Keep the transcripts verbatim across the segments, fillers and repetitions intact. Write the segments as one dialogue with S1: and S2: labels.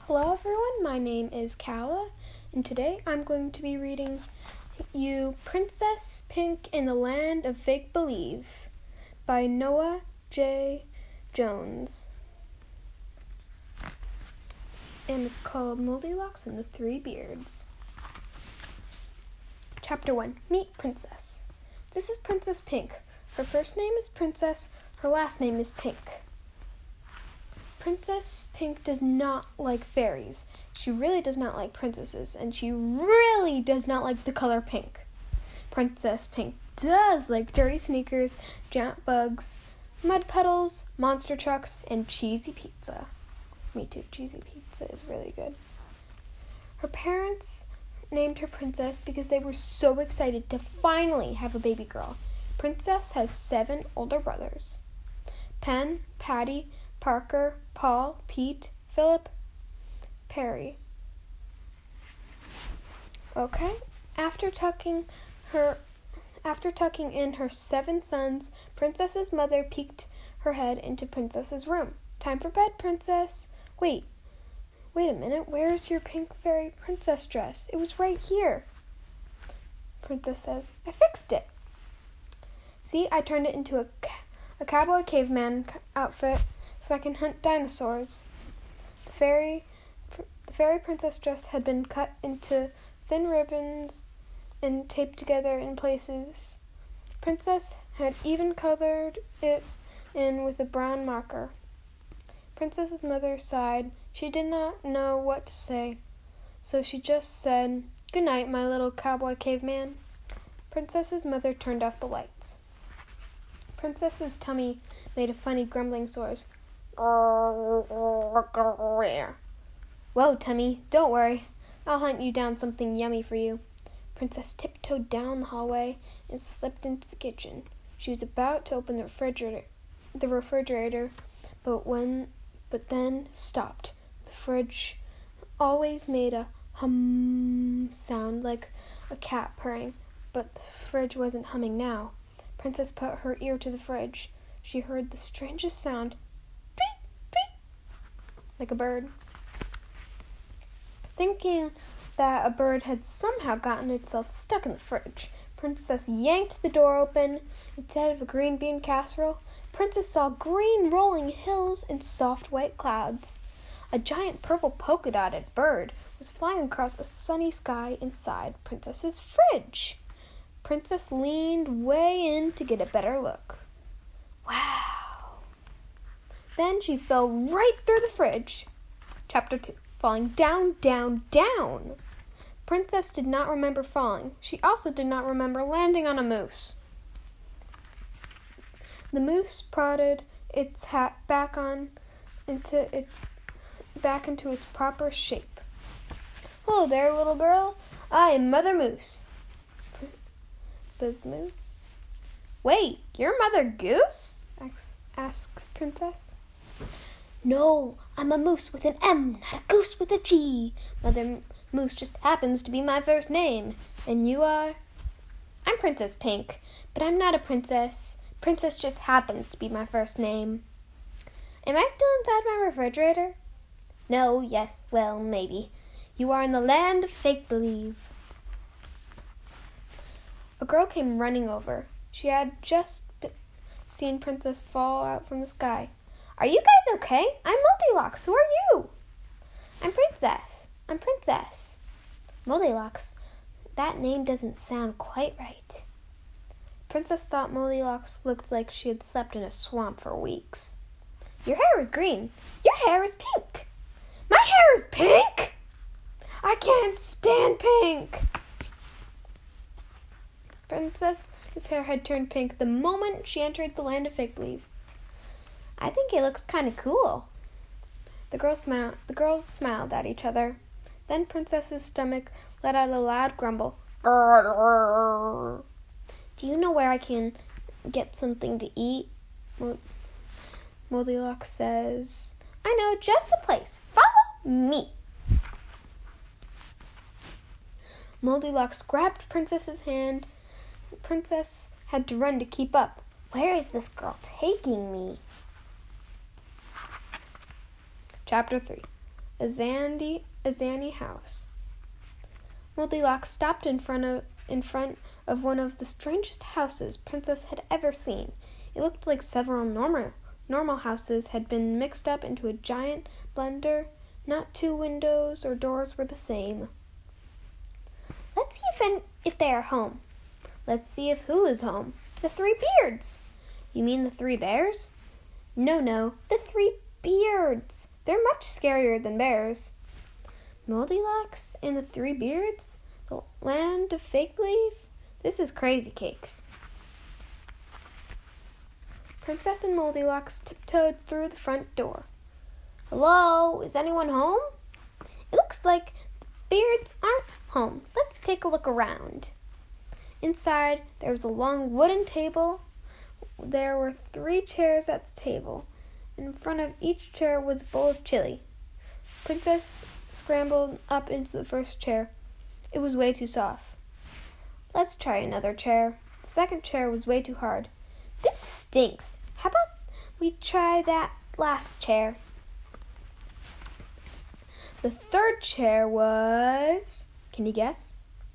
S1: Hello everyone, my name is Kala, and today I'm going to be reading you Princess Pink in the Land of Fake Believe by Noah J. Jones. And it's called Moldilocks and the Three Beards. Chapter one, Meet Princess. This is Princess Pink. Her first name is Princess, her last name is Pink. Princess Pink does not like fairies. She really does not like princesses, and she really does not like the color pink. Princess Pink does like dirty sneakers, giant bugs, mud puddles, monster trucks, and cheesy pizza. Me too, cheesy pizza is really good. Her parents named her Princess because they were so excited to finally have a baby girl. Princess has seven older brothers: Penn, Patty, Parker, Paul, Pete, Philip, Perry. Okay. After tucking her after tucking in her seven sons, Princess's mother peeked her head into Princess's room. Time for bed, Princess. Wait. Wait a minute. Where's your pink fairy princess dress? It was right here. Princess says, I fixed it. See, I turned it into a, a cowboy caveman outfit so I can hunt dinosaurs. The fairy, the fairy princess dress had been cut into thin ribbons and taped together in places. Princess had even colored it in with a brown marker. Princess's mother sighed. She did not know what to say, so she just said, Good night, my little cowboy caveman. Princess's mother turned off the lights. Princess's tummy made a funny grumbling noise. Whoa, Tummy, don't worry. I'll hunt you down something yummy for you. Princess tiptoed down the hallway and slipped into the kitchen. She was about to open the refrigerator, the refrigerator, but when, but then stopped. The fridge always made a hum sound like a cat purring, but the fridge wasn't humming now. Princess put her ear to the fridge. She heard the strangest sound. Like a bird. Thinking that a bird had somehow gotten itself stuck in the fridge, Princess yanked the door open. Instead of a green bean casserole, Princess saw green rolling hills and soft white clouds. A giant purple polka-dotted bird was flying across a sunny sky inside Princess's fridge. Princess leaned way in to get a better look. Wow. Then she fell right through the fridge. Chapter two. Falling down, down, down. Princess did not remember falling. She also did not remember landing on a moose. The moose prodded its hat back on into its back into its proper shape. Hello there, little girl. I am Mother Moose, says the moose. Wait, you're Mother Goose? asks, asks Princess. No, I'm a moose with an M, not a goose with a G. Mother Moose just happens to be my first name. And you are? I'm Princess Pink, but I'm not a princess. Princess just happens to be my first name. Am I still inside my refrigerator? No, yes, well, maybe. You are in the land of fake believe. A girl came running over. She had just seen Princess fall out from the sky. Are you guys okay? I'm Moldilocks. Who are you? I'm Princess. I'm Princess. Moldilocks. That name doesn't sound quite right. Princess thought Moldilocks looked like she had slept in a swamp for weeks. Your hair is green. Your hair is pink. My hair is pink? I can't stand pink. Princess's hair had turned pink the moment she entered the land of fake believe. I think it looks kind of cool. The girls smiled. The girls smiled at each other. Then Princess's stomach let out a loud grumble. Do you know where I can get something to eat? Moldilocks says. I know just the place. Follow me. Moldilocks grabbed Princess's hand. The Princess had to run to keep up. Where is this girl taking me? Chapter three. a zandy, a zanny house. Goldilocks stopped in front of in front of one of the strangest houses Princess had ever seen. It looked like several normal normal houses had been mixed up into a giant blender. Not two windows or doors were the same. Let's see if any, if they are home. Let's see if who is home. The three beards. You mean the three bears? No, no, the three beards. They're much scarier than bears. Goldilocks and the three beards? The land of fake believe? This is crazy cakes. Princess and Goldilocks tiptoed through the front door. Hello, is anyone home? It looks like the beards aren't home. Let's take a look around. Inside, there was a long wooden table. There were three chairs at the table. In front of each chair was a bowl of chili. Princess scrambled up into the first chair. It was way too soft. Let's try another chair. The second chair was way too hard. This stinks. How about we try that last chair? The third chair was... Can you guess?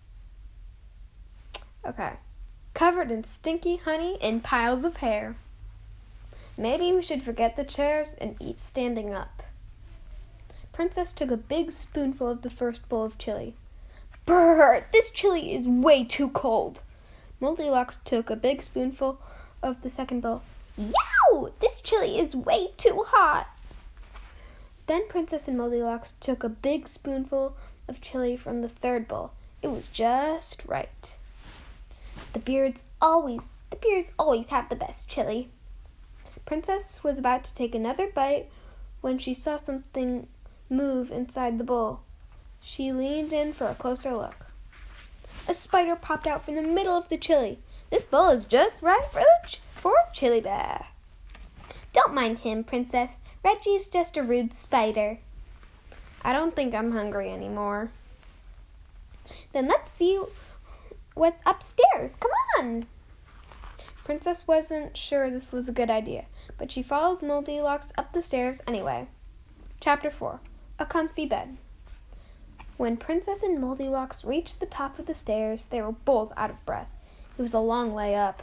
S1: Okay. Covered in stinky honey and piles of hair. Maybe we should forget the chairs and eat standing up. Princess took a big spoonful of the first bowl of chili. Brrr! This chili is way too cold. Goldilocks took a big spoonful of the second bowl. Yow! This chili is way too hot. Then Princess and Goldilocks took a big spoonful of chili from the third bowl. It was just right. The beards always, the beards always have the best chili. Princess was about to take another bite when she saw something move inside the bowl. She leaned in for a closer look. A spider popped out from the middle of the chili. This bowl is just right for, the ch- for a chili bear. Don't mind him, Princess. Reggie's just a rude spider. I don't think I'm hungry anymore. Then let's see what's upstairs. Come on. Princess wasn't sure this was a good idea, but she followed Goldilocks up the stairs anyway. Chapter four. A comfy bed. When Princess and Goldilocks reached the top of the stairs, they were both out of breath. It was a long way up.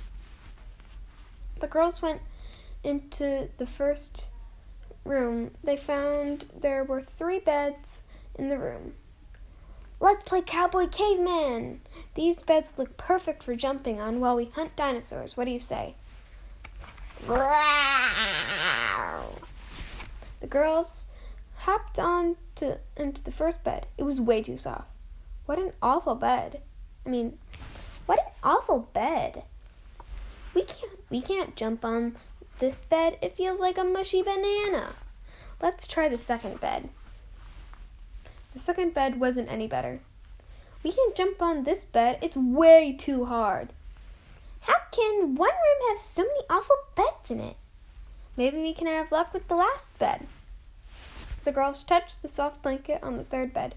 S1: The girls went into the first room. They found there were three beds in the room. Let's play Cowboy Caveman. These beds look perfect for jumping on while we hunt dinosaurs. What do you say? The girls hopped on to into the first bed. It was way too soft. What an awful bed. I mean, what an awful bed. We can't we can't jump on this bed. It feels like a mushy banana. Let's try the second bed. The second bed wasn't any better. We can't jump on this bed. It's way too hard. How can one room have so many awful beds in it? Maybe we can have luck with the last bed. The girls touched the soft blanket on the third bed.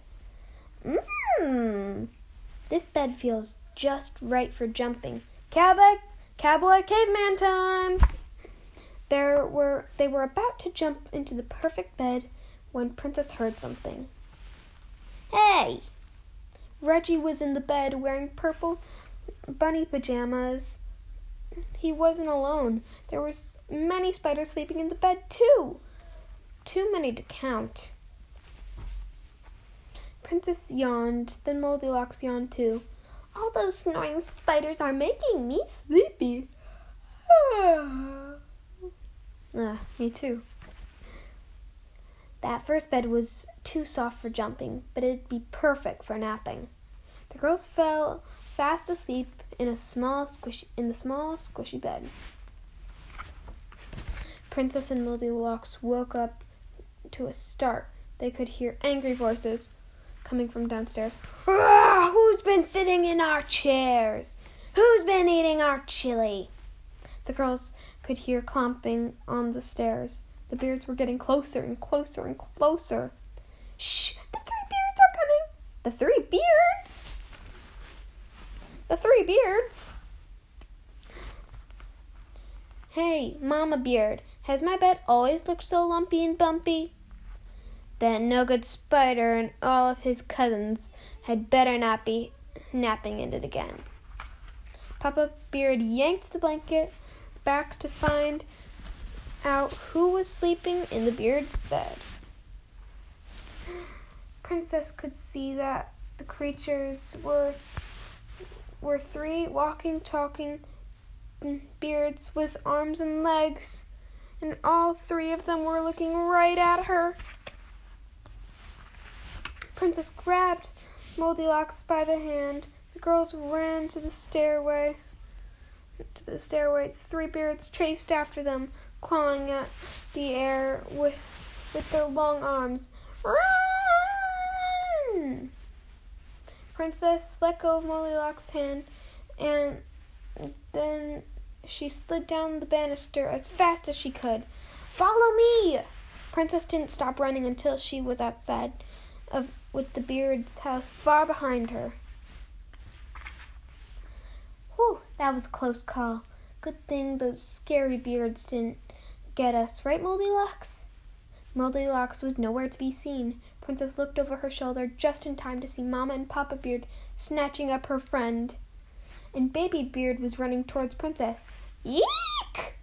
S1: Mmm, this bed feels just right for jumping. Cowboy, cowboy caveman time! There were they were about to jump into the perfect bed when Princess heard something. Hey! Reggie was in the bed wearing purple bunny pajamas. He wasn't alone. There were many spiders sleeping in the bed too. Too many to count. Princess yawned, then Goldilocks yawned too. All those snoring spiders are making me sleepy. Ah, me too. That first bed was too soft for jumping, but it'd be perfect for napping. The girls fell fast asleep in a small squishy in the small squishy bed. Princess and Goldilocks woke up to a start. They could hear angry voices coming from downstairs. Ah, who's been sitting in our chairs? Who's been eating our chili? The girls could hear clomping on the stairs. The beards were getting closer and closer and closer. Shh! The three beards are coming! The three beards? The three beards? Hey, Mama Beard, has my bed always looked so lumpy and bumpy? That no-good spider and all of his cousins had better not be napping in it again. Papa Beard yanked the blanket back to find out who was sleeping in the Beard's bed. Princess could see that the creatures were were three walking, talking beards with arms and legs, and all three of them were looking right at her. Princess grabbed Moldylocks by the hand. The girls ran to the stairway. To the stairway, the three beards chased after them, clawing at the air with with their long arms. Run! Princess let go of Moldylocks' hand, and then she slid down the banister as fast as she could. Follow me! Princess didn't stop running until she was outside of with the Beard's house far behind her. Whew, that was a close call. Good thing those scary beards didn't get us, right, Moldylocks? Moldylocks was nowhere to be seen. Princess looked over her shoulder just in time to see Mama and Papa Beard snatching up her friend. And Baby Beard was running towards Princess. Eek!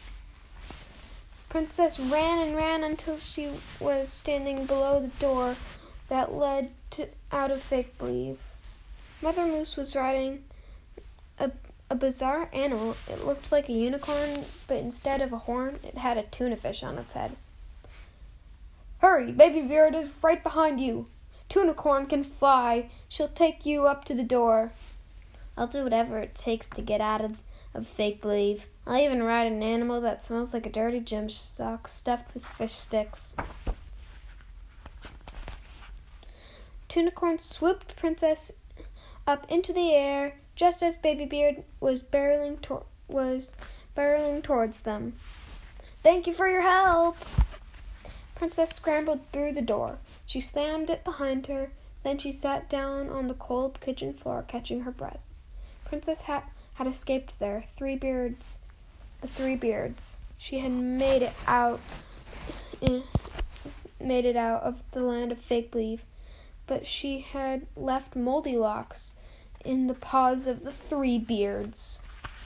S1: Princess ran and ran until she was standing below the door that led to out of Fake Believe. Mother Moose was riding a, a bizarre animal. It looked like a unicorn, but instead of a horn, it had a tuna fish on its head. Hurry, Baby Beard is right behind you. Tunicorn can fly. She'll take you up to the door. I'll do whatever it takes to get out of, of Fake Believe. I'll even ride an animal that smells like a dirty gym sock stuffed with fish sticks. Tunicorn swooped Princess up into the air just as Baby Beard was barreling to- was barreling towards them. Thank you for your help. Princess scrambled through the door. She slammed it behind her. Then she sat down on the cold kitchen floor, catching her breath. Princess had, had escaped there. Three beards. The three beards. She had made it out in, made it out of the land of Fake Believe. But she had left Moldylocks in the paws of the three beards.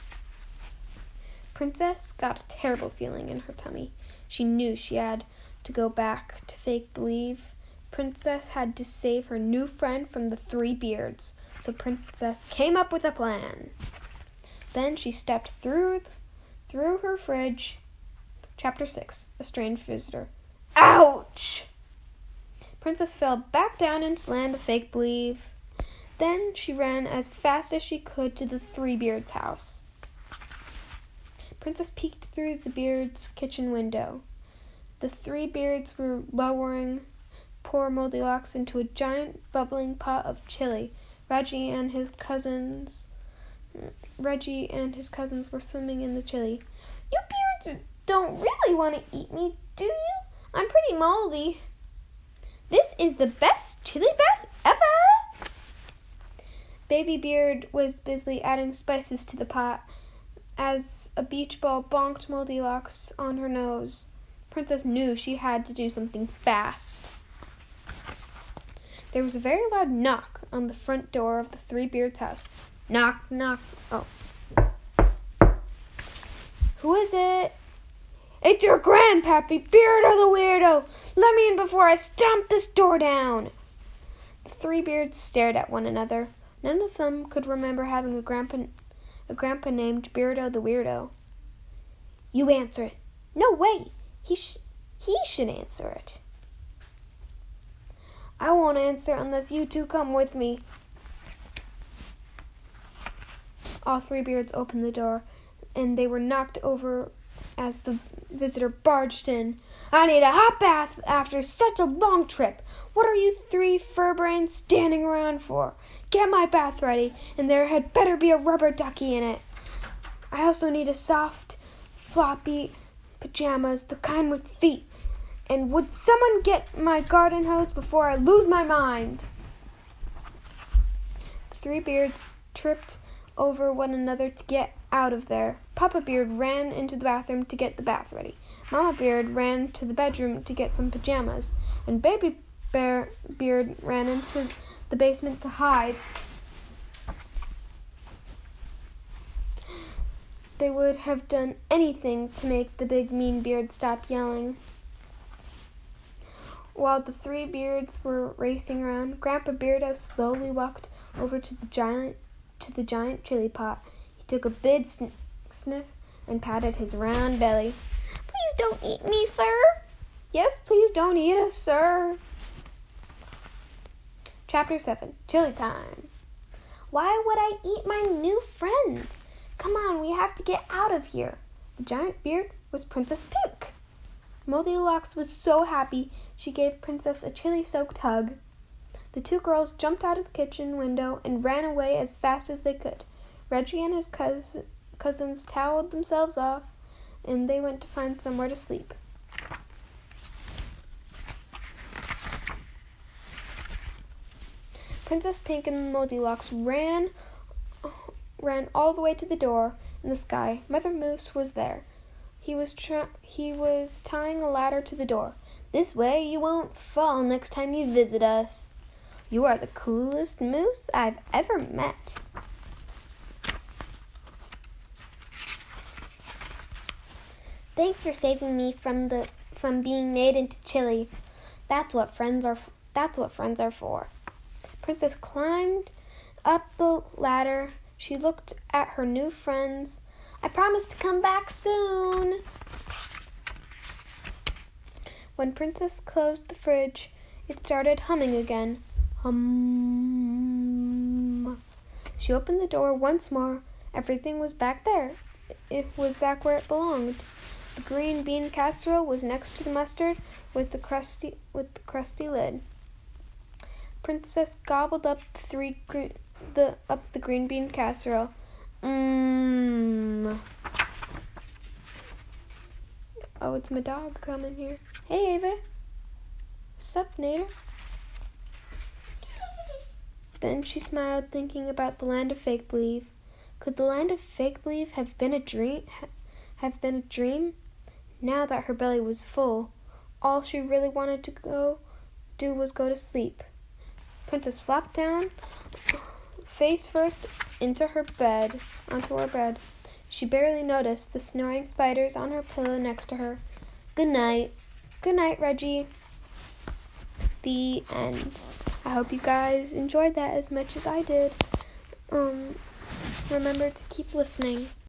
S1: Princess got a terrible feeling in her tummy. She knew she had to go back to Fake Believe. Princess had to save her new friend from the three beards. So Princess came up with a plan. Then she stepped through through her fridge. Chapter six. A Strange Visitor. Ouch! Princess fell back down into the land of Fake Believe. Then she ran as fast as she could to the three beards' house. Princess peeked through the beards' kitchen window. The three beards were lowering poor Moldylocks into a giant bubbling pot of chili. Reggie and his cousins Reggie and his cousins were swimming in the chili. You beards don't really want to eat me, do you? I'm pretty moldy. This is the best chili bath ever! Baby Beard was busily adding spices to the pot as a beach ball bonked Moldylocks on her nose. Princess knew she had to do something fast. There was a very loud knock on the front door of the Three Beards' house. Knock, knock. Oh. Who is it? It's your grandpappy, Beardo the Weirdo. Let me in before I stomp this door down. The three beards stared at one another. None of them could remember having a grandpa, a grandpa named Beardo the Weirdo. You answer it. No way. He sh- he should answer it. I won't answer unless you two come with me. All three beards opened the door, and they were knocked over as the visitor barged in. I need a hot bath after such a long trip. What are you three furbrains standing around for? Get my bath ready, and there had better be a rubber ducky in it. I also need a soft, floppy pajamas, the kind with feet. And would someone get my garden hose before I lose my mind? The three beards tripped over one another to get out of there. Papa Beard ran into the bathroom to get the bath ready. Mama Beard ran to the bedroom to get some pajamas. and Baby Bear Beard ran into the basement to hide. They would have done anything to make the big mean beard stop yelling. While the three beards were racing around, Grandpa Beardo slowly walked over to the giant to the giant chili pot. He took a big sn- sniff and patted his round belly. "Please don't eat me, sir." "Yes, please don't eat us, sir." Chapter seven. Chili time. "Why would I eat my new friends? Come on, we have to get out of here." The giant beard was Princess Pink. Goldilocks was so happy she gave Princess a chili-soaked hug. The two girls jumped out of the kitchen window and ran away as fast as they could. Reggie and his cousin, cousins toweled themselves off, and they went to find somewhere to sleep. Princess Pink and Goldilocks ran ran all the way to the door in the sky. Mother Moose was there. He was tra- he was tying a ladder to the door. "This way you won't fall next time you visit us. You are the coolest moose I've ever met." "Thanks for saving me from the from being made into chili. That's what friends are. That's what friends are for." Princess climbed up the ladder. She looked at her new friends. "I promise to come back soon." When Princess closed the fridge, it started humming again. Hum. She opened the door once more. Everything was back there. It was back where it belonged. The green bean casserole was next to the mustard with the crusty with the crusty lid. Princess gobbled up the three gre- the up the green bean casserole. Mmm. Oh, it's my dog coming here. Hey, Ava. What's up, Nader? Then she smiled, thinking about the land of fake-believe. Could the land of fake-believe have been a dream? Have been a dream? Now that her belly was full, all she really wanted to go do was go to sleep. Princess flopped down, face first, into her bed, onto her bed. She barely noticed the snoring spiders on her pillow next to her. Good night. Good night, Reggie. The end. I hope you guys enjoyed that as much as I did. Um, remember to keep listening.